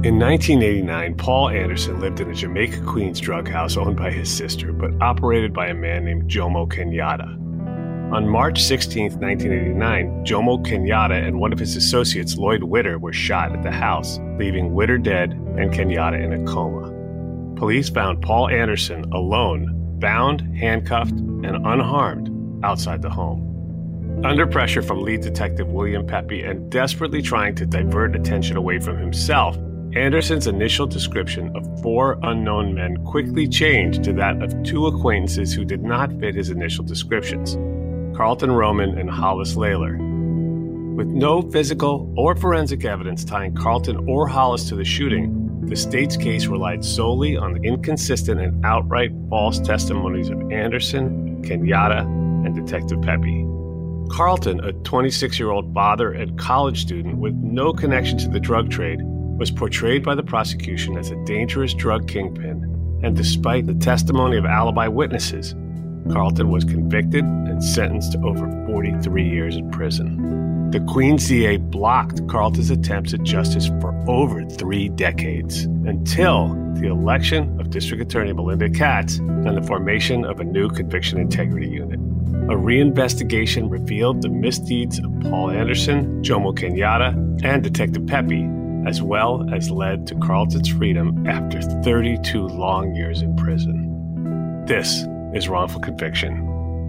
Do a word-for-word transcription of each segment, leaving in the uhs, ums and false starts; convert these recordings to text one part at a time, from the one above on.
In nineteen eighty-nine, Paul Anderson lived in a Jamaica, Queens drug house owned by his sister, but operated by a man named Jomo Kenyatta. On March sixteenth, nineteen eighty-nine, Jomo Kenyatta and one of his associates, Lloyd Witter, were shot at the house, leaving Witter dead and Kenyatta in a coma. Police found Paul Anderson alone, bound, handcuffed, and unharmed outside the home. Under pressure from lead detective William Pepe and desperately trying to divert attention away from himself, Anderson's initial description of four unknown men quickly changed to that of two acquaintances who did not fit his initial descriptions, Carlton Roman and Hollis Layler. With no physical or forensic evidence tying Carlton or Hollis to the shooting, the state's case relied solely on the inconsistent and outright false testimonies of Anderson, Kenyatta, and Detective Pepe. Carlton, a twenty-six-year-old father and college student with no connection to the drug trade, was portrayed by the prosecution as a dangerous drug kingpin, and despite the testimony of alibi witnesses, Carlton was convicted and sentenced to over forty-three years in prison. The Queens D A blocked Carlton's attempts at justice for over three decades, until the election of District Attorney Melinda Katz and the formation of a new conviction integrity unit. A reinvestigation revealed the misdeeds of Paul Anderson, Jomo Kenyatta, and Detective Pepe, as well as led to Carlton's freedom after thirty-two long years in prison. This is Wrongful Conviction.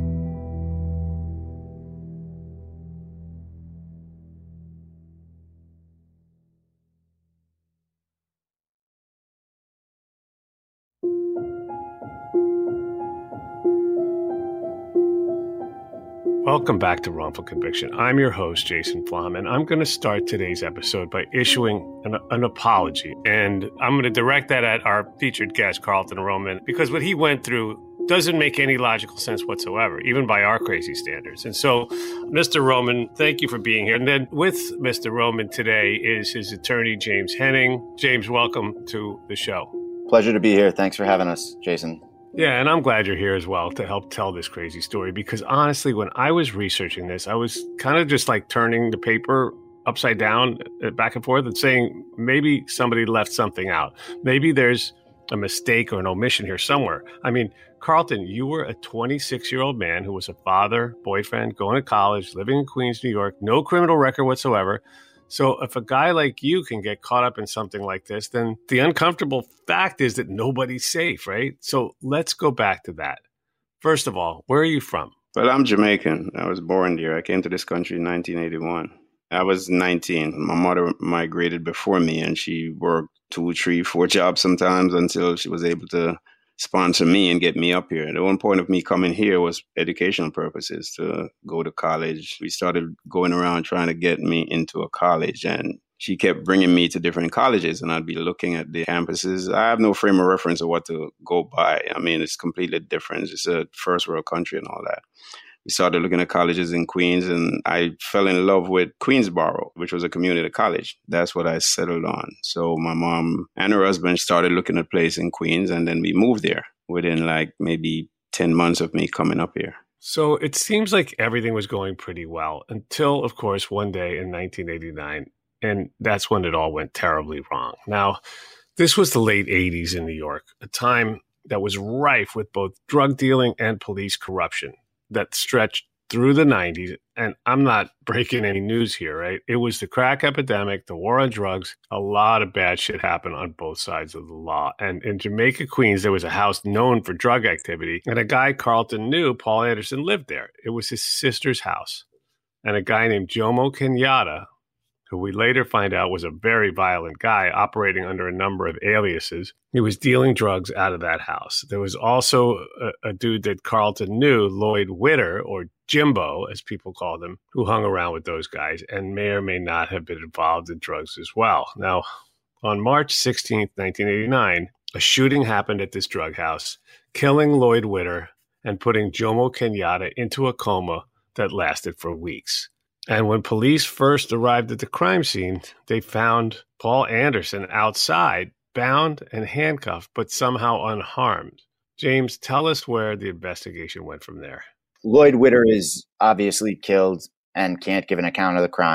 Welcome back to Wrongful Conviction. I'm your host, Jason Flom, and I'm going to start today's episode by issuing an, an apology. And I'm going to direct that at our featured guest, Carlton Roman, because what he went through doesn't make any logical sense whatsoever, even by our crazy standards. And so, Mister Roman, thank you for being here. And then with Mister Roman today is his attorney, James Henning. James, welcome to the show. Pleasure to be here. Thanks for having us, Jason. Yeah, and I'm glad you're here as well to help tell this crazy story, because honestly, when I was researching this, I was kind of just like turning the paper upside down, back and forth, and saying maybe somebody left something out. Maybe there's a mistake or an omission here somewhere. I mean, Carlton, you were a twenty-six-year-old man who was a father, boyfriend, going to college, living in Queens, New York, no criminal record whatsoever. So if a guy like you can get caught up in something like this, then the uncomfortable fact is that nobody's safe, right? So let's go back to that. First of all, where are you from? Well, I'm Jamaican. I was born here. I came to this country in nineteen eighty-one. I was nineteen. My mother migrated before me, and she worked two, three, four jobs sometimes until she was able to sponsor me and get me up here. The one point of me coming here was educational purposes, to go to college. We started going around trying to get me into a college, and she kept bringing me to different colleges, and I'd be looking at the campuses. I have no frame of reference of what to go by. I mean, it's completely different. It's a first world country and all that. We started looking at colleges in Queens, and I fell in love with Queensborough, which was a community college. That's what I settled on. So my mom and her husband started looking at a place in Queens, and then we moved there within like maybe ten months of me coming up here. So it seems like everything was going pretty well until, of course, one day in nineteen eighty-nine, and that's when it all went terribly wrong. Now, this was the late eighties in New York, a time that was rife with both drug dealing and police corruption that stretched through the nineties. And I'm not breaking any news here, right? It was the crack epidemic, the war on drugs. A lot of bad shit happened on both sides of the law. And in Jamaica, Queens, there was a house known for drug activity. And a guy Carlton knew, Paul Anderson, lived there. It was his sister's house. And a guy named Jomo Kenyatta, who we later find out was a very violent guy operating under a number of aliases, he was dealing drugs out of that house. There was also a, a dude that Carlton knew, Lloyd Witter, or Jimbo, as people called him, who hung around with those guys and may or may not have been involved in drugs as well. Now, on March sixteenth, nineteen eighty-nine, a shooting happened at this drug house, killing Lloyd Witter and putting Jomo Kenyatta into a coma that lasted for weeks. And when police first arrived at the crime scene, they found Paul Anderson outside, bound and handcuffed, but somehow unharmed. James, tell us where the investigation went from there. Lloyd Witter is obviously killed and can't give an account of the crime.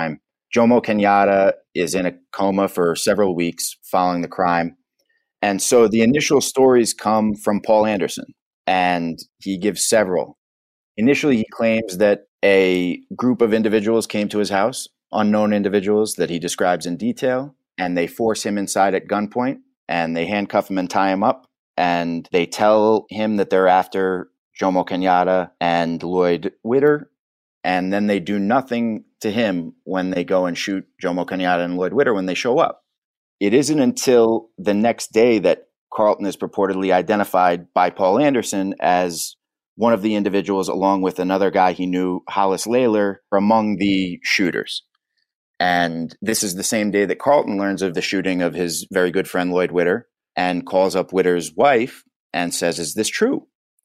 Jomo Kenyatta is in a coma for several weeks following the crime. And so the initial stories come from Paul Anderson, and he gives several. Initially, he claims that a group of individuals came to his house, unknown individuals that he describes in detail, and they force him inside at gunpoint, and they handcuff him and tie him up, and they tell him that they're after Jomo Kenyatta and Lloyd Witter, and then they do nothing to him when they go and shoot Jomo Kenyatta and Lloyd Witter when they show up. It isn't until the next day that Carlton is purportedly identified by Paul Anderson as one of the individuals, along with another guy he knew, Hollis Layler, among the shooters. And this is the same day that Carlton learns of the shooting of his very good friend Lloyd Witter and calls up Witter's wife and says, "Is this true?"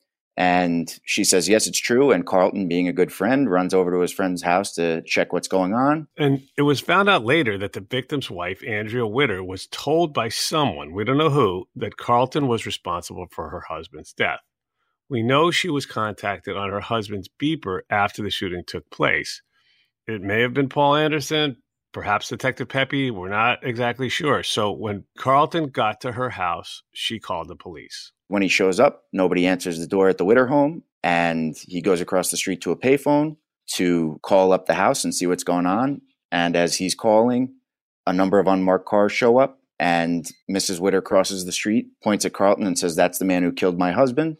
And she says, "Yes, it's true." And Carlton, being a good friend, runs over to his friend's house to check what's going on. And it was found out later that the victim's wife, Andrea Witter, was told by someone, we don't know who, that Carlton was responsible for her husband's death. We know she was contacted on her husband's beeper after the shooting took place. It may have been Paul Anderson, perhaps Detective Pepe, we're not exactly sure. So when Carlton got to her house, she called the police. When he shows up, nobody answers the door at the Witter home, and he goes across the street to a payphone to call up the house and see what's going on. And as he's calling, a number of unmarked cars show up, and Missus Witter crosses the street, points at Carlton and says, "That's the man who killed my husband."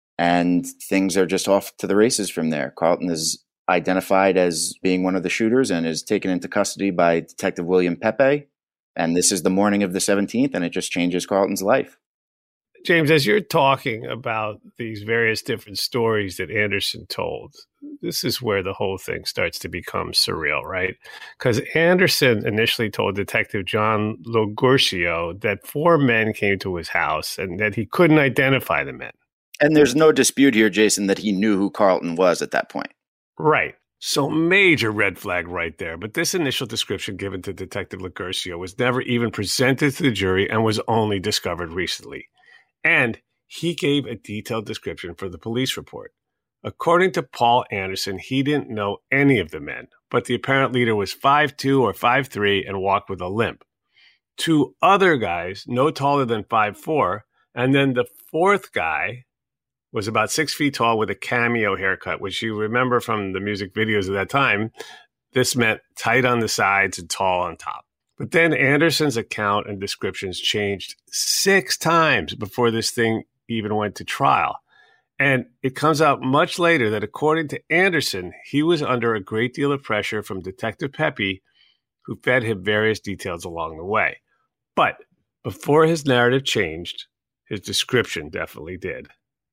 And things are just off to the races from there. Carlton is identified as being one of the shooters and is taken into custody by Detective William Pepe. And this is the morning of the seventeenth, and it just changes Carlton's life. James, as you're talking about these various different stories that Anderson told, this is where the whole thing starts to become surreal, right? Because Anderson initially told Detective John Logurcio that four men came to his house and that he couldn't identify the men. And there's no dispute here, Jason, that he knew who Carlton was at that point. Right. So major red flag right there. But this initial description given to Detective Logurcio was never even presented to the jury and was only discovered recently. And he gave a detailed description for the police report. According to Paul Anderson, he didn't know any of the men, but the apparent leader was five two or five three and walked with a limp. Two other guys, no taller than five four, and then the fourth guy was about six feet tall with a cameo haircut, which you remember from the music videos of that time. This meant tight on the sides and tall on top. But then Anderson's account and descriptions changed six times before this thing even went to trial. And it comes out much later that according to Anderson, he was under a great deal of pressure from Detective Pepe, who fed him various details along the way. But before his narrative changed, his description definitely did.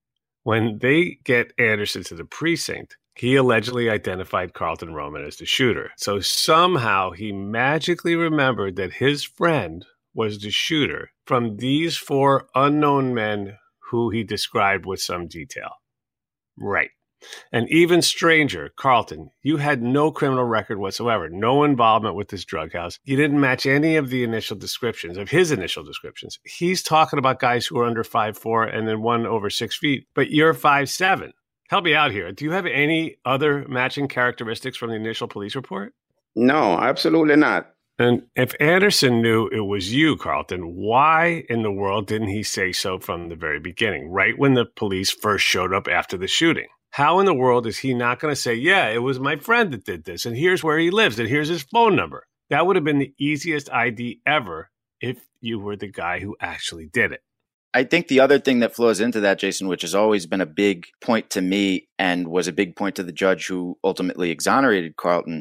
When they get Anderson to the precinct, he allegedly identified Carlton Roman as the shooter. So somehow he magically remembered that his friend was the shooter from these four unknown men who he described with some detail. Right. And even stranger, Carlton, you had no criminal record whatsoever, no involvement with this drug house. You didn't match any of the initial descriptions, of his initial descriptions. He's talking about guys who are under five four and then one over six feet, but you're five seven. Help me out here. Do you have any other matching characteristics from the initial police report? No, absolutely not. And if Anderson knew it was you, Carlton, why in the world didn't he say so from the very beginning, right when the police first showed up after the shooting? How in the world is he not going to say, yeah, it was my friend that did this, and here's where he lives, and here's his phone number? That would have been the easiest I D ever if you were the guy who actually did it. I think the other thing that flows into that, Jason, which has always been a big point to me and was a big point to the judge who ultimately exonerated Carlton,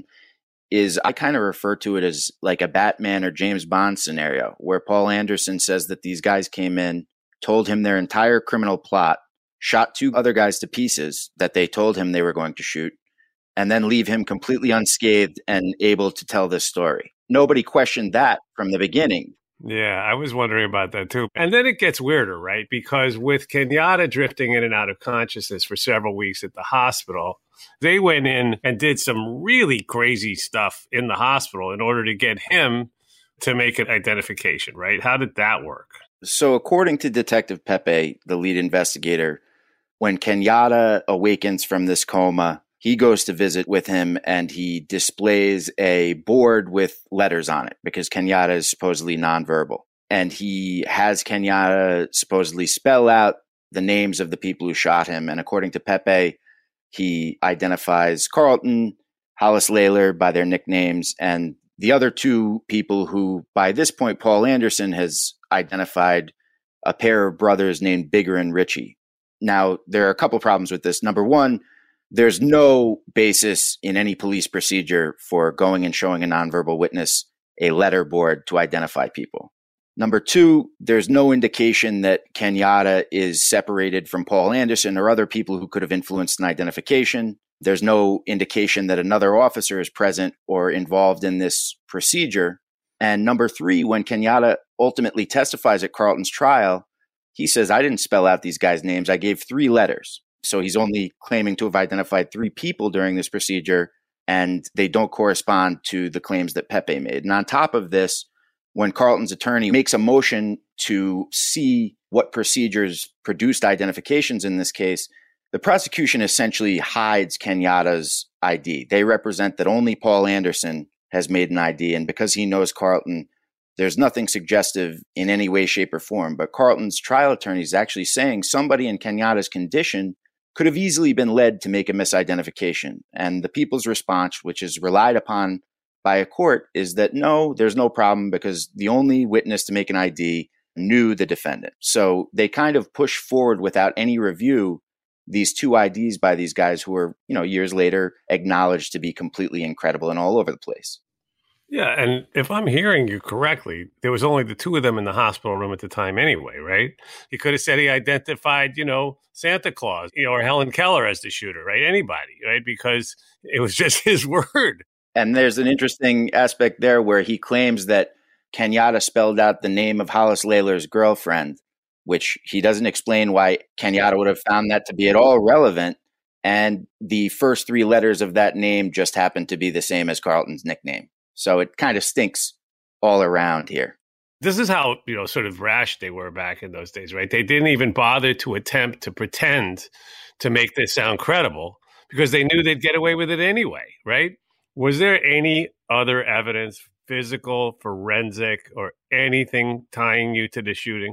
is I kind of refer to it as like a Batman or James Bond scenario where Paul Anderson says that these guys came in, told him their entire criminal plot, shot two other guys to pieces that they told him they were going to shoot, and then leave him completely unscathed and able to tell this story. Nobody questioned that from the beginning. Yeah, I was wondering about that too. And then it gets weirder, right? Because with Kenyatta drifting in and out of consciousness for several weeks at the hospital, they went in and did some really crazy stuff in the hospital in order to get him to make an identification, right? How did that work? So according to Detective Pepe, the lead investigator, when Kenyatta awakens from this coma, He goes to visit with him and he displays a board with letters on it because Kenyatta is supposedly nonverbal. And he has Kenyatta supposedly spell out the names of the people who shot him. And according to Pepe, he identifies Carlton, Hollis Layler by their nicknames, and the other two people who, by this point, Paul Anderson has identified a pair of brothers named Bigger and Richie. Now, there are a couple problems with this. Number one, there's no basis in any police procedure for going and showing a nonverbal witness a letter board to identify people. Number two, there's no indication that Kenyatta is separated from Paul Anderson or other people who could have influenced an identification. There's no indication that another officer is present or involved in this procedure. And number three, when Kenyatta ultimately testifies at Carlton's trial, he says, I didn't spell out these guys' names. I gave three letters. So he's only claiming to have identified three people during this procedure, and they don't correspond to the claims that Pepe made. And on top of this, when Carlton's attorney makes a motion to see what procedures produced identifications in this case, the prosecution essentially hides Kenyatta's I D. They represent that only Paul Anderson has made an I D, and because he knows Carlton, there's nothing suggestive in any way, shape, or form. But Carlton's trial attorney is actually saying somebody in Kenyatta's condition could have easily been led to make a misidentification. And the people's response, which is relied upon by a court, is that no, there's no problem because the only witness to make an I D knew the defendant. So they kind of push forward without any review these two I Ds by these guys who were, you know, years later acknowledged to be completely incredible and all over the place. Yeah, and if I'm hearing you correctly, there was only the two of them in the hospital room at the time anyway, right? He could have said he identified, you know, Santa Claus, you know, or Helen Keller as the shooter, right? Anybody, right? Because it was just his word. And there's an interesting aspect there where he claims that Kenyatta spelled out the name of Hollis Layler's girlfriend, which he doesn't explain why Kenyatta would have found that to be at all relevant. And the first three letters of that name just happened to be the same as Carlton's nickname. So it kind of stinks all around here. This is how, you know, sort of rash they were back in those days, right? They didn't even bother to attempt to pretend to make this sound credible because they knew they'd get away with it anyway, right? Was there any other evidence, physical, forensic, or anything tying you to the shooting?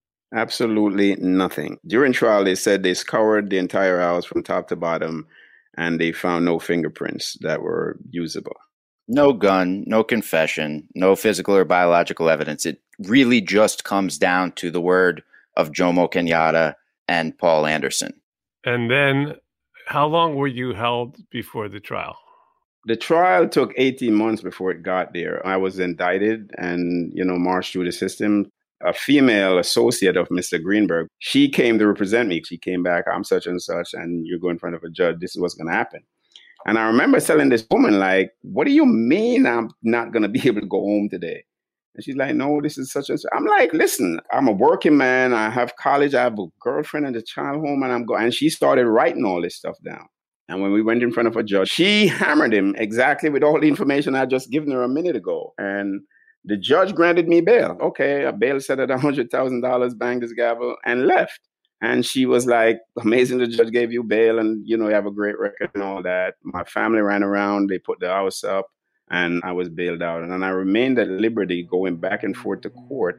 Absolutely nothing. During trial, they said they scoured the entire house from top to bottom, and they found no fingerprints that were usable. No gun, no confession, no physical or biological evidence. It really just comes down to the word of Jomo Kenyatta and Paul Anderson. And then how long were you held before the trial? The trial took eighteen months before it got there. I was indicted and, you know, marched through the system. A female associate of Mister Greenberg, she came to represent me. She came back, I'm such and such, and you go in front of a judge. This is what's going to happen. And I remember telling this woman, like, what do you mean I'm not going to be able to go home today? And she's like, no, this is such and such. I'm like, listen, I'm a working man. I have college. I have a girlfriend and a child home, and I'm going. And she started writing all this stuff down. And when we went in front of a judge, she hammered him exactly with all the information I just given her a minute ago. And the judge granted me bail. Okay, a bail set at one hundred thousand dollars, banged his gavel, and left. And she was like, amazing, the judge gave you bail and, you know, you have a great record and all that. My family ran around, they put the house up, and I was bailed out. And then I remained at liberty going back and forth to court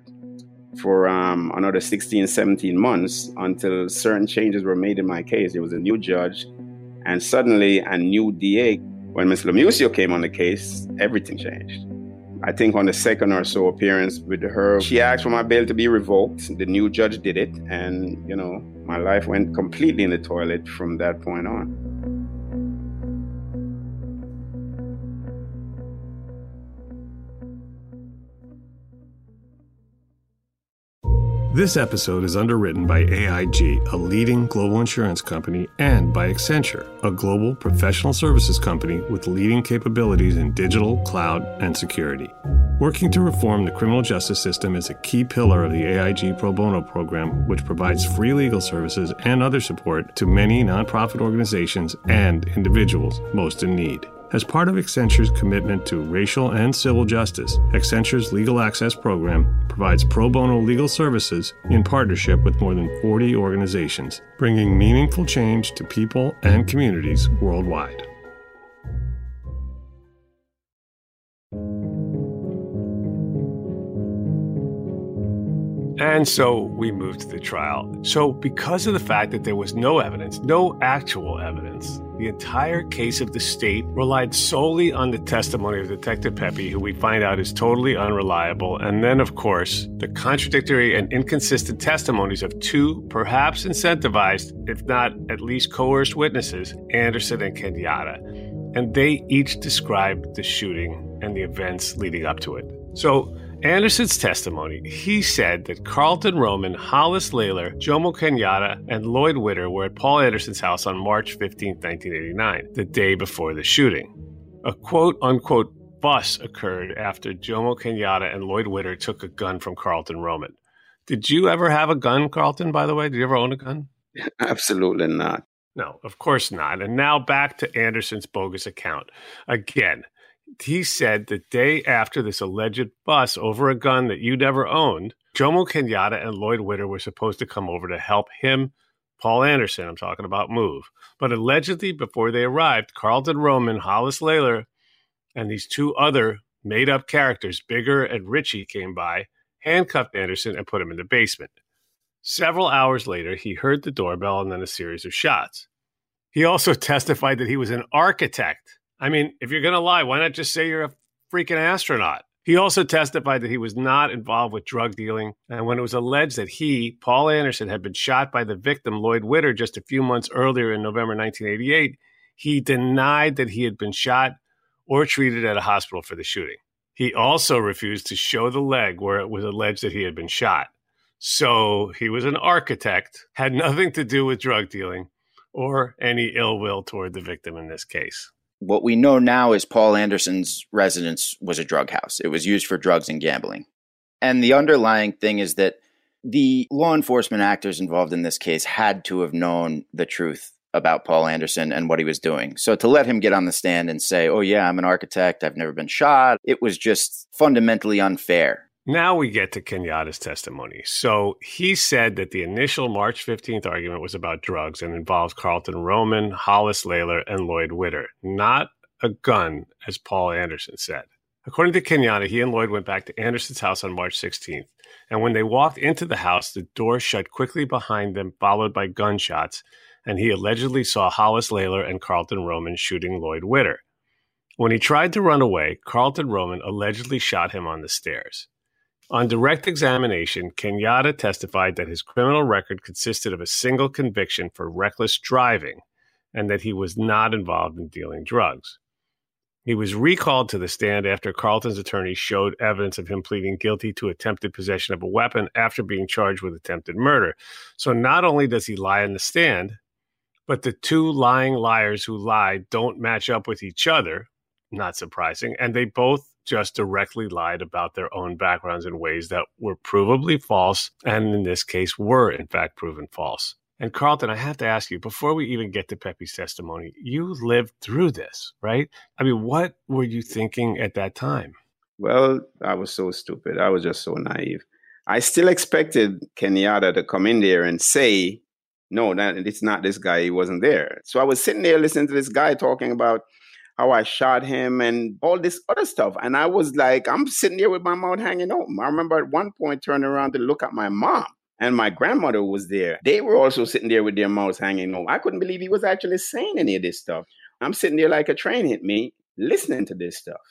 for um, another sixteen, seventeen months until certain changes were made in my case. There was a new judge and suddenly a new D A. When Miz Lemusio came on the case, everything changed. I think on the second or so appearance with her, she asked for my bail to be revoked. The new judge did it. And, you know, my life went completely in the toilet from that point on. This episode is underwritten by A I G, a leading global insurance company, and by Accenture, a global professional services company with leading capabilities in digital, cloud, and security. Working to reform the criminal justice system is a key pillar of the A I G Pro Bono program, which provides free legal services and other support to many nonprofit organizations and individuals most in need. As part of Accenture's commitment to racial and civil justice, Accenture's Legal Access Program provides pro bono legal services in partnership with more than forty organizations, bringing meaningful change to people and communities worldwide. And so we moved to the trial. So because of the fact that there was no evidence, no actual evidence, the entire case of the state relied solely on the testimony of Detective Pepe, who we find out is totally unreliable. And then, of course, the contradictory and inconsistent testimonies of two perhaps incentivized, if not at least coerced witnesses, Anderson and Kenyatta. And they each described the shooting and the events leading up to it. So Anderson's testimony, he said that Carlton Roman, Hollis Lalor, Jomo Kenyatta, and Lloyd Witter were at Paul Anderson's house on March fifteenth, nineteen eighty-nine, the day before the shooting. A quote-unquote bus occurred after Jomo Kenyatta and Lloyd Witter took a gun from Carlton Roman. Did you ever have a gun, Carlton, by the way? Did you ever own a gun? Absolutely not. No, of course not. And now back to Anderson's bogus account. Again, he said the day after this alleged bus over a gun that you never owned, Jomo Kenyatta and Lloyd Witter were supposed to come over to help him, Paul Anderson, I'm talking about, move. But allegedly, before they arrived, Carlton Roman, Hollis Lalor, and these two other made-up characters, Bigger and Richie, came by, handcuffed Anderson, and put him in the basement. Several hours later, he heard the doorbell and then a series of shots. He also testified that he was an architect. I mean, if you're going to lie, why not just say you're a freaking astronaut? He also testified that he was not involved with drug dealing. And when it was alleged that he, Paul Anderson, had been shot by the victim, Lloyd Witter, just a few months earlier in November nineteen eighty-eight, he denied that he had been shot or treated at a hospital for the shooting. He also refused to show the leg where it was alleged that he had been shot. So he was an architect, had nothing to do with drug dealing or any ill will toward the victim in this case. What we know now is Paul Anderson's residence was a drug house. It was used for drugs and gambling. And the underlying thing is that the law enforcement actors involved in this case had to have known the truth about Paul Anderson and what he was doing. So to let him get on the stand and say, oh yeah, I'm an architect, I've never been shot, it was just fundamentally unfair. Now we get to Kenyatta's testimony. So he said that the initial March fifteenth argument was about drugs and involves Carlton Roman, Hollis Lalor, and Lloyd Witter, not a gun, as Paul Anderson said. According to Kenyatta, he and Lloyd went back to Anderson's house on March sixteenth, and when they walked into the house, the door shut quickly behind them, followed by gunshots, and he allegedly saw Hollis Lalor and Carlton Roman shooting Lloyd Witter. When he tried to run away, Carlton Roman allegedly shot him on the stairs. On direct examination, Kenyatta testified that his criminal record consisted of a single conviction for reckless driving and that he was not involved in dealing drugs. He was recalled to the stand after Carlton's attorney showed evidence of him pleading guilty to attempted possession of a weapon after being charged with attempted murder. So not only does he lie on the stand, but the two lying liars who lied don't match up with each other, not surprising, and they both just directly lied about their own backgrounds in ways that were provably false, and in this case were, in fact, proven false. And Carlton, I have to ask you, before we even get to Pepe's testimony, you lived through this, right? I mean, what were you thinking at that time? Well, I was so stupid. I was just so naive. I still expected Kenyatta to come in there and say, no, that it's not this guy. He wasn't there. So I was sitting there listening to this guy talking about how I shot him and all this other stuff. And I was like, I'm sitting there with my mouth hanging open. I remember at one point turning around to look at my mom, and my grandmother was there. They were also sitting there with their mouths hanging open. I couldn't believe he was actually saying any of this stuff. I'm sitting there like a train hit me, listening to this stuff.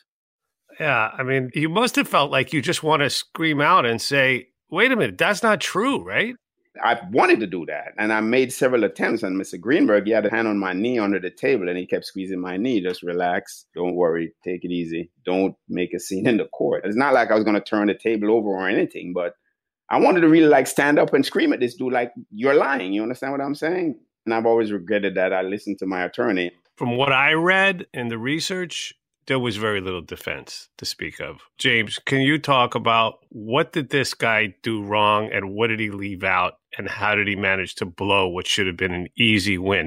Yeah, I mean, you must have felt like you just want to scream out and say, wait a minute, that's not true, right? I wanted to do that, and I made several attempts. And Mister Greenberg, he had a hand on my knee under the table, and he kept squeezing my knee. Just relax. Don't worry. Take it easy. Don't make a scene in the court. It's not like I was going to turn the table over or anything, but I wanted to really like stand up and scream at this dude like, you're lying. You understand what I'm saying? And I've always regretted that I listened to my attorney. From what I read in the research, there was very little defense to speak of. James, can you talk about what did this guy do wrong and what did he leave out and how did he manage to blow what should have been an easy win?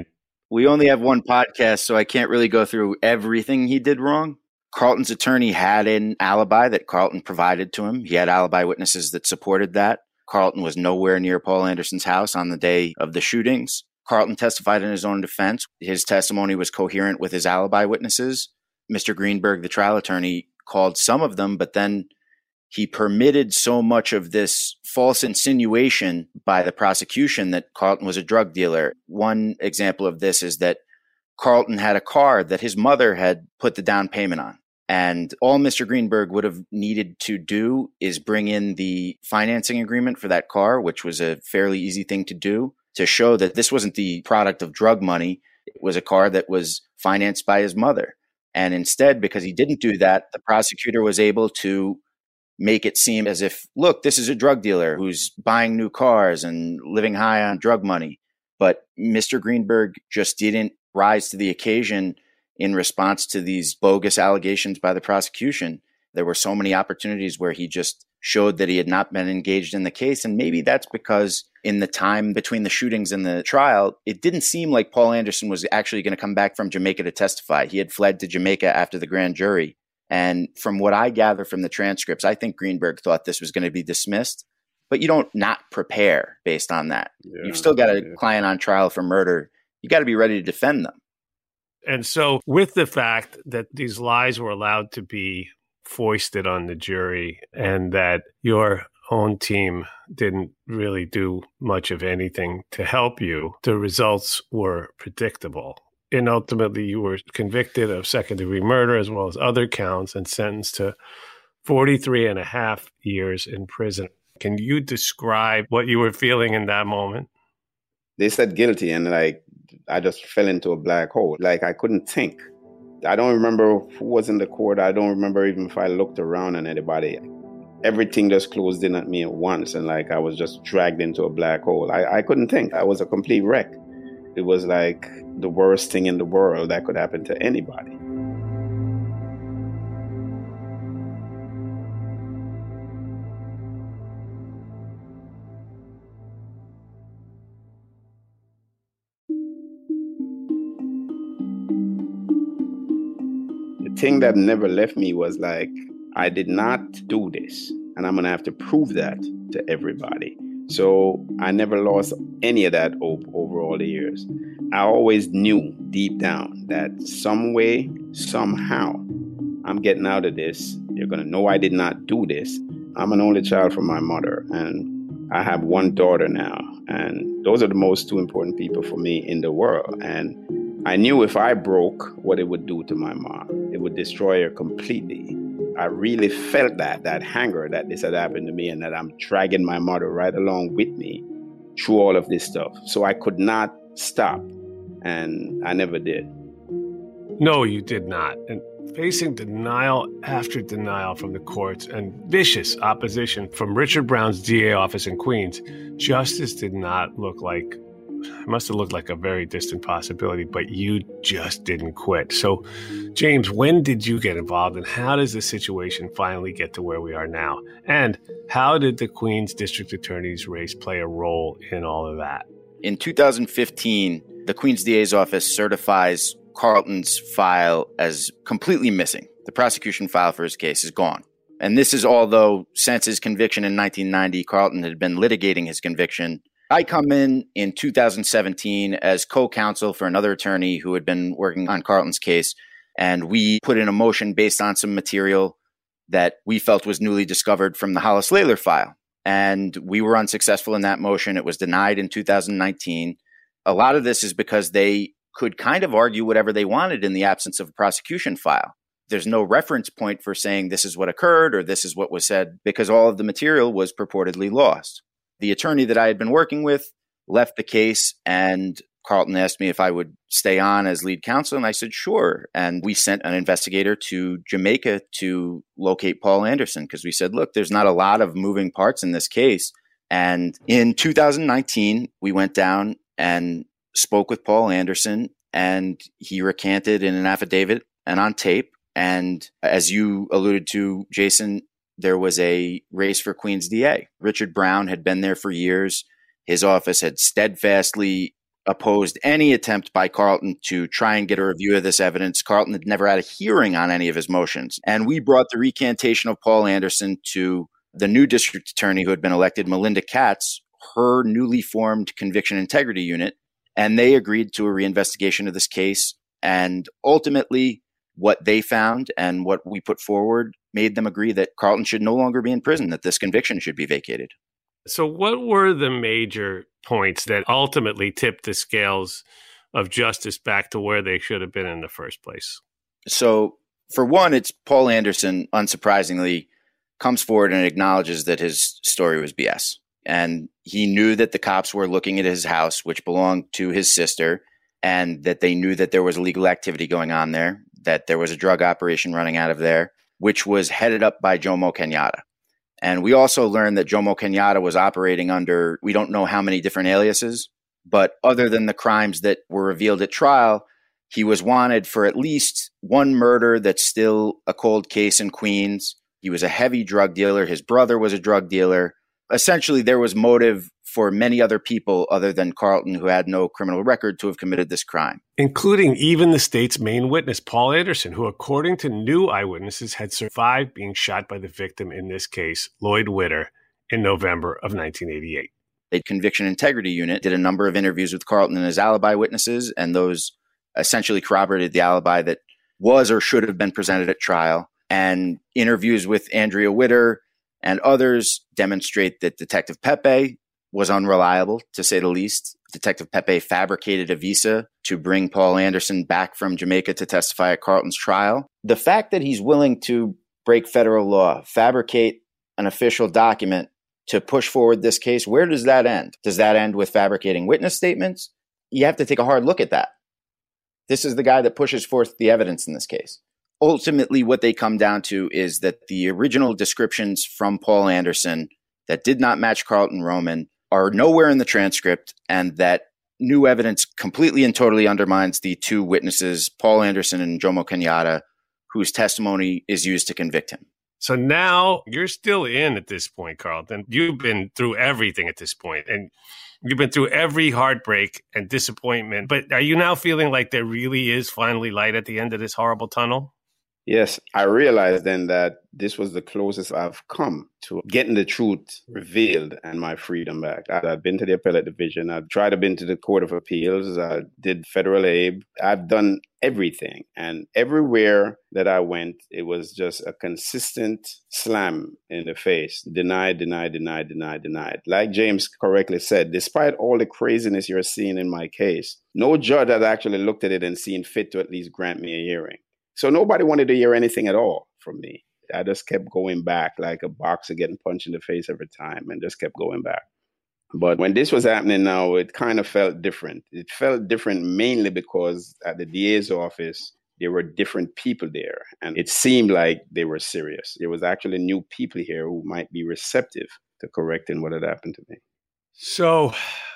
We only have one podcast, so I can't really go through everything he did wrong. Carlton's attorney had an alibi that Carlton provided to him. He had alibi witnesses that supported that. Carlton was nowhere near Paul Anderson's house on the day of the shootings. Carlton testified in his own defense. His testimony was coherent with his alibi witnesses. Mister Greenberg, the trial attorney, called some of them, but then he permitted so much of this false insinuation by the prosecution that Carlton was a drug dealer. One example of this is that Carlton had a car that his mother had put the down payment on. And all Mister Greenberg would have needed to do is bring in the financing agreement for that car, which was a fairly easy thing to do, to show that this wasn't the product of drug money. It was a car that was financed by his mother. And instead, because he didn't do that, the prosecutor was able to make it seem as if, look, this is a drug dealer who's buying new cars and living high on drug money. But Mister Greenberg just didn't rise to the occasion in response to these bogus allegations by the prosecution. There were so many opportunities where he just showed that he had not been engaged in the case. And maybe that's because in the time between the shootings and the trial, it didn't seem like Paul Anderson was actually going to come back from Jamaica to testify. He had fled to Jamaica after the grand jury. And from what I gather from the transcripts, I think Greenberg thought this was going to be dismissed. But you don't not prepare based on that. Yeah, You've still got a yeah. client on trial for murder. You got to be ready to defend them. And so with the fact that these lies were allowed to be foisted on the jury and that your own team didn't really do much of anything to help you, the results were predictable. And ultimately, you were convicted of second-degree murder as well as other counts and sentenced to forty-three and a half years in prison. Can you describe what you were feeling in that moment? They said guilty, and like I just fell into a black hole. Like I couldn't think. I don't remember who was in the court. I don't remember even if I looked around on anybody. Everything just closed in at me at once, and like I was just dragged into a black hole. I, I couldn't think. I was a complete wreck. It was like the worst thing in the world that could happen to anybody. The thing that never left me was like, I did not do this, and I'm going to have to prove that to everybody. So I never lost any of that hope over all the years. I always knew deep down that some way, somehow, I'm getting out of this. You're going to know I did not do this. I'm an only child from my mother, and I have one daughter now. And those are the most two important people for me in the world. And I knew if I broke, what it would do to my mom. It would destroy her completely. I really felt that, that hunger that this had happened to me and that I'm dragging my mother right along with me through all of this stuff. So I could not stop, and I never did. No, you did not. And facing denial after denial from the courts and vicious opposition from Richard Brown's D A office in Queens, justice did not look like, it must have looked like a very distant possibility, but you just didn't quit. So, James, when did you get involved, and how does the situation finally get to where we are now? And how did the Queens District Attorney's race play a role in all of that? In two thousand fifteen, the Queens D A's office certifies Carlton's file as completely missing. The prosecution file for his case is gone. And this is although since his conviction in nineteen ninety, Carlton had been litigating his conviction. I come in in two thousand seventeen as co-counsel for another attorney who had been working on Carlton's case, and we put in a motion based on some material that we felt was newly discovered from the Hollis Layler file. And we were unsuccessful in that motion. It was denied in two thousand nineteen. A lot of this is because they could kind of argue whatever they wanted in the absence of a prosecution file. There's no reference point for saying this is what occurred or this is what was said because all of the material was purportedly lost. The attorney that I had been working with left the case, and Carlton asked me if I would stay on as lead counsel, and I said, sure. And we sent an investigator to Jamaica to locate Paul Anderson because we said, look, there's not a lot of moving parts in this case. And in two thousand nineteen, we went down and spoke with Paul Anderson, and he recanted in an affidavit and on tape. And as you alluded to, Jason, there was a race for Queens D A. Richard Brown had been there for years. His office had steadfastly opposed any attempt by Carlton to try and get a review of this evidence. Carlton had never had a hearing on any of his motions. And we brought the recantation of Paul Anderson to the new district attorney who had been elected, Melinda Katz, her newly formed conviction integrity unit, and they agreed to a reinvestigation of this case. And ultimately, what they found and what we put forward made them agree that Carlton should no longer be in prison, that this conviction should be vacated. So what were the major points that ultimately tipped the scales of justice back to where they should have been in the first place? So for one, it's Paul Anderson, unsurprisingly, comes forward and acknowledges that his story was B S. And he knew that the cops were looking at his house, which belonged to his sister, and that they knew that there was illegal activity going on there, that there was a drug operation running out of there, which was headed up by Jomo Kenyatta. And we also learned that Jomo Kenyatta was operating under, we don't know how many different aliases, but other than the crimes that were revealed at trial, he was wanted for at least one murder that's still a cold case in Queens. He was a heavy drug dealer. His brother was a drug dealer. Essentially, there was motive for many other people other than Carlton, who had no criminal record, to have committed this crime. Including even the state's main witness, Paul Anderson, who, according to new eyewitnesses, had survived being shot by the victim in this case, Lloyd Witter, in November of nineteen eighty-eight. The Conviction Integrity Unit did a number of interviews with Carlton and his alibi witnesses, and those essentially corroborated the alibi that was or should have been presented at trial. And interviews with Andrea Witter and others demonstrate that Detective Pepe was unreliable, to say the least. Detective Pepe fabricated a visa to bring Paul Anderson back from Jamaica to testify at Carlton's trial. The fact that he's willing to break federal law, fabricate an official document to push forward this case, where does that end? Does that end with fabricating witness statements? You have to take a hard look at that. This is the guy that pushes forth the evidence in this case. Ultimately, what they come down to is that the original descriptions from Paul Anderson that did not match Carlton Roman are nowhere in the transcript, and that new evidence completely and totally undermines the two witnesses, Paul Anderson and Jomo Kenyatta, whose testimony is used to convict him. So now you're still in at this point, Carlton. You've been through everything at this point, and you've been through every heartbreak and disappointment. But are you now feeling like there really is finally light at the end of this horrible tunnel? Yes, I realized then that this was the closest I've come to getting the truth revealed and my freedom back. I've been to the appellate division. I've tried to been to the Court of Appeals. I did federal aid. I've done everything. And everywhere that I went, it was just a consistent slam in the face. Denied, denied, denied, denied, denied. Like James correctly said, despite all the craziness you're seeing in my case, no judge has actually looked at it and seen fit to at least grant me a hearing. So nobody wanted to hear anything at all from me. I just kept going back like a boxer getting punched in the face every time, and just kept going back. But when this was happening now, it kind of felt different. It felt different mainly because at the D A's office, there were different people there, and it seemed like they were serious. There was actually new people here who might be receptive to correcting what had happened to me. So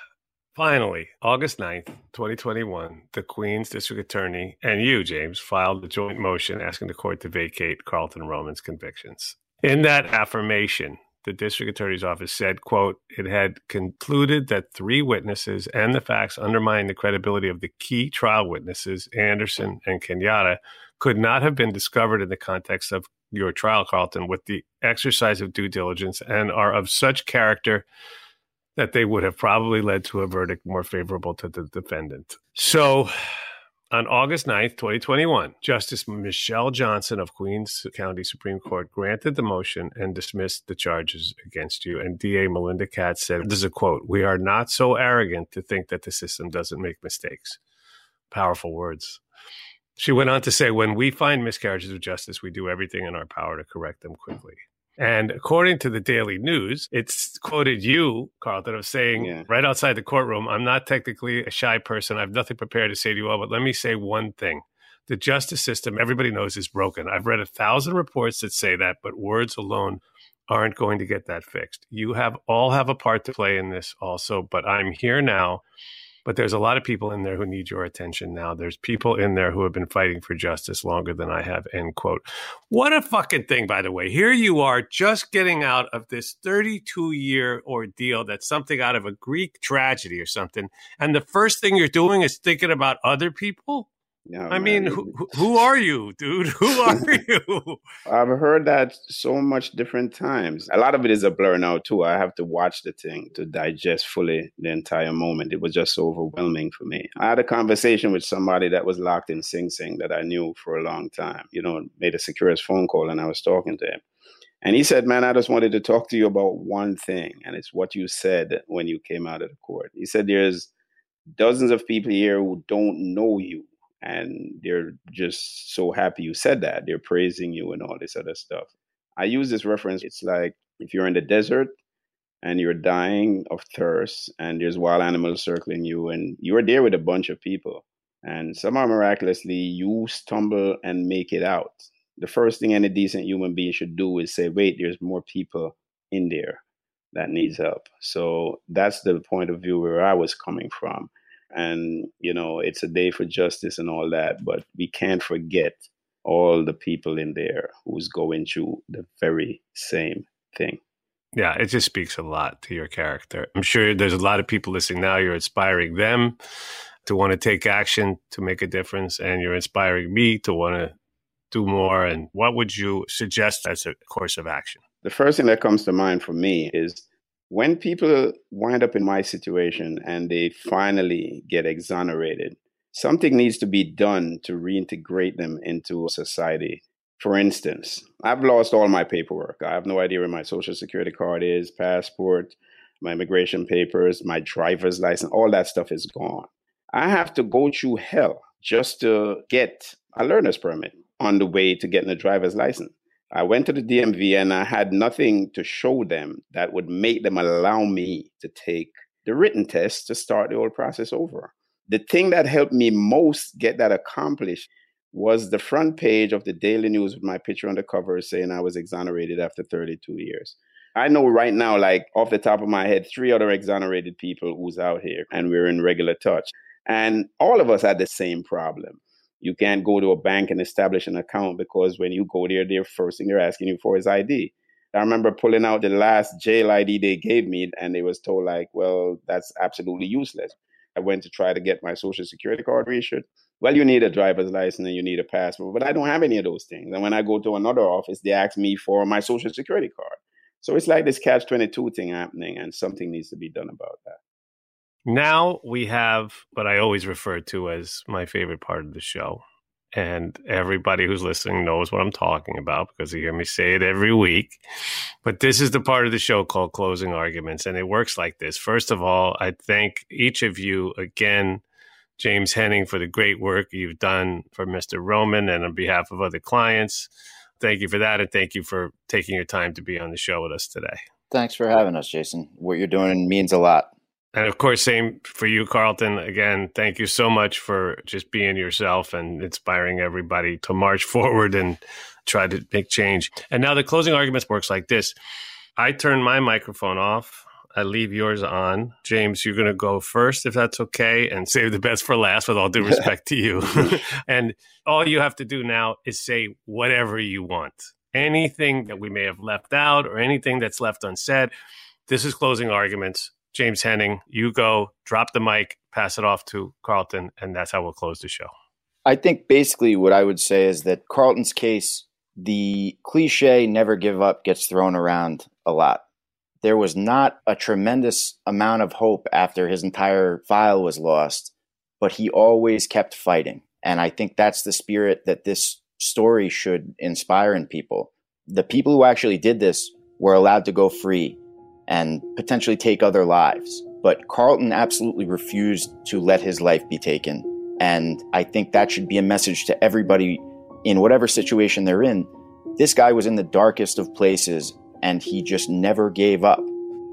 finally, August ninth, twenty twenty-one, the Queens District Attorney and you, James, filed a joint motion asking the court to vacate Carlton Roman's convictions. In that affirmation, the District Attorney's Office said, quote, it had concluded that three witnesses and the facts undermining the credibility of the key trial witnesses, Anderson and Kenyatta, could not have been discovered in the context of your trial, Carlton, with the exercise of due diligence, and are of such character that they would have probably led to a verdict more favorable to the defendant. So on August ninth, twenty twenty-one, Justice Michelle Johnson of Queens County Supreme Court granted the motion and dismissed the charges against you. And D A Melinda Katz said, this is a quote, "We are not so arrogant to think that the system doesn't make mistakes." Powerful words. She went on to say, when we find miscarriages of justice, we do everything in our power to correct them quickly. And according to the Daily News, it's quoted you, Carlton, of saying yeah. right outside the courtroom, I'm not technically a shy person. I have nothing prepared to say to you all, but let me say one thing. The justice system, everybody knows, is broken. I've read a thousand reports that say that, but words alone aren't going to get that fixed. You have all have a part to play in this also, but I'm here now But there's a lot of people in there who need your attention now. There's people in there who have been fighting for justice longer than I have, end quote. What a fucking thing, by the way. Here you are just getting out of this thirty-two-year ordeal that's something out of a Greek tragedy or something. And the first thing you're doing is thinking about other people? Yeah, I man. mean, who, who are you, dude? Who are you? I've heard that so much different times. A lot of it is a blur now, too. I have to watch the thing to digest fully the entire moment. It was just so overwhelming for me. I had a conversation with somebody that was locked in Sing Sing that I knew for a long time. You know, made a securest phone call and I was talking to him. And he said, man, I just wanted to talk to you about one thing. And it's what you said when you came out of the court. He said, there's dozens of people here who don't know you. And they're just so happy you said that. They're praising you and all this other stuff. I use this reference. It's like if you're in the desert and you're dying of thirst and there's wild animals circling you and you're there with a bunch of people and somehow miraculously you stumble and make it out. The first thing any decent human being should do is say, wait, there's more people in there that needs help. So that's the point of view where I was coming from. And, you know, it's a day for justice and all that, but we can't forget all the people in there who's going through the very same thing. Yeah, it just speaks a lot to your character. I'm sure there's a lot of people listening now. You're inspiring them to want to take action to make a difference, and you're inspiring me to want to do more. And what would you suggest as a course of action? The first thing that comes to mind for me is when people wind up in my situation and they finally get exonerated, something needs to be done to reintegrate them into society. For instance, I've lost all my paperwork. I have no idea where my social security card is, passport, my immigration papers, my driver's license, all that stuff is gone. I have to go through hell just to get a learner's permit on the way to getting a driver's license. I went to the D M V and I had nothing to show them that would make them allow me to take the written test to start the whole process over. The thing that helped me most get that accomplished was the front page of the Daily News with my picture on the cover saying I was exonerated after thirty-two years. I know right now, like off the top of my head, three other exonerated people who's out here and we're in regular touch. And all of us had the same problem. You can't go to a bank and establish an account because when you go there, the first thing they're asking you for is I D. I remember pulling out the last jail I D they gave me and they was told like, well, that's absolutely useless. I went to try to get my social security card reissued. Well, you need a driver's license and you need a passport, but I don't have any of those things. And when I go to another office, they ask me for my social security card. So it's like this catch twenty-two thing happening and something needs to be done about that. Now we have what I always refer to as my favorite part of the show. And everybody who's listening knows what I'm talking about because you hear me say it every week. But this is the part of the show called Closing Arguments. And it works like this. First of all, I thank each of you again, James Henning, for the great work you've done for Mister Roman and on behalf of other clients. Thank you for that. And thank you for taking your time to be on the show with us today. Thanks for having us, Jason. What you're doing means a lot. And of course, same for you, Carlton. Again, thank you so much for just being yourself and inspiring everybody to march forward and try to make change. And now the Closing Arguments works like this. I turn my microphone off. I leave yours on. James, you're going to go first, if that's okay, and save the best for last with all due respect to you. And all you have to do now is say whatever you want. Anything that we may have left out or anything that's left unsaid. This is Closing Arguments. James Henning, you go, drop the mic, pass it off to Carlton, and that's how we'll close the show. I think basically what I would say is that Carlton's case, the cliche never give up gets thrown around a lot. There was not a tremendous amount of hope after his entire file was lost, but he always kept fighting. And I think that's the spirit that this story should inspire in people. The people who actually did this were allowed to go free and potentially take other lives. But Carlton absolutely refused to let his life be taken. And I think that should be a message to everybody in whatever situation they're in. This guy was in the darkest of places and he just never gave up.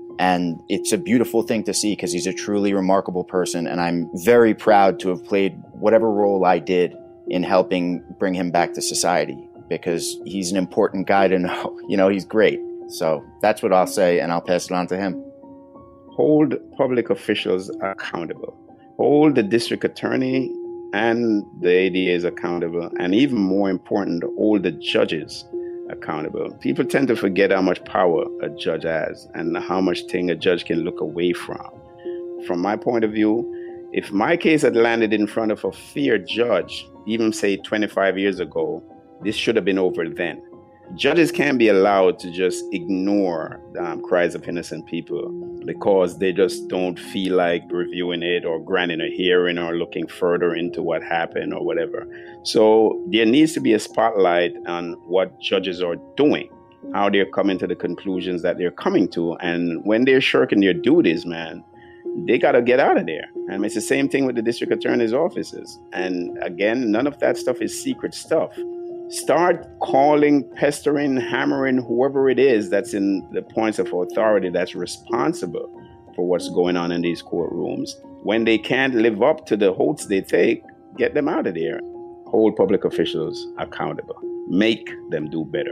And it's a beautiful thing to see because he's a truly remarkable person. And I'm very proud to have played whatever role I did in helping bring him back to society because he's an important guy to know. You know, he's great. So that's what I'll say, and I'll pass it on to him. Hold public officials accountable. hold the district attorney and the A D As accountable, and even more important, hold the judges accountable. People tend to forget how much power a judge has and how much thing a judge can look away from. From my point of view, if my case had landed in front of a fair judge, even say twenty-five years ago, this should have been over then. Judges can't be allowed to just ignore um, cries of innocent people because they just don't feel like reviewing it or granting a hearing or looking further into what happened or whatever. So there needs to be a spotlight on what judges are doing, how they're coming to the conclusions that they're coming to. And when they're shirking their duties, man, they got to get out of there. And it's the same thing with the district attorney's offices. And again, none of that stuff is secret stuff. Start calling, pestering, hammering whoever it is that's in the points of authority that's responsible for what's going on in these courtrooms. When they can't live up to the oaths they take, get them out of there. Hold public officials accountable. Make them do better.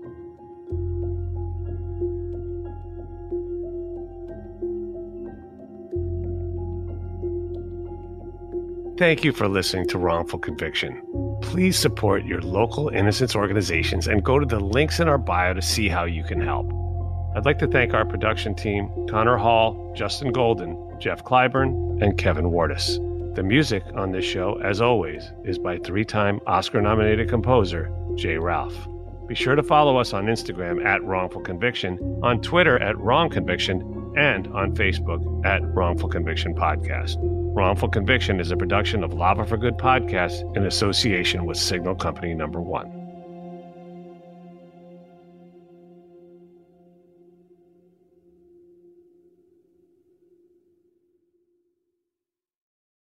Thank you for listening to Wrongful Conviction. Please support your local innocence organizations and go to the links in our bio to see how you can help. I'd like to thank our production team, Connor Hall, Justin Golden, Jeff Clyburn, and Kevin Wardis. The music on this show, as always, is by three-time Oscar-nominated composer Jay Ralph. Be sure to follow us on Instagram at Wrongful Conviction, on Twitter at Wrong Conviction, and on Facebook at Wrongful Conviction Podcast. Wrongful Conviction is a production of Lava for Good Podcast in association with Signal Company Number One.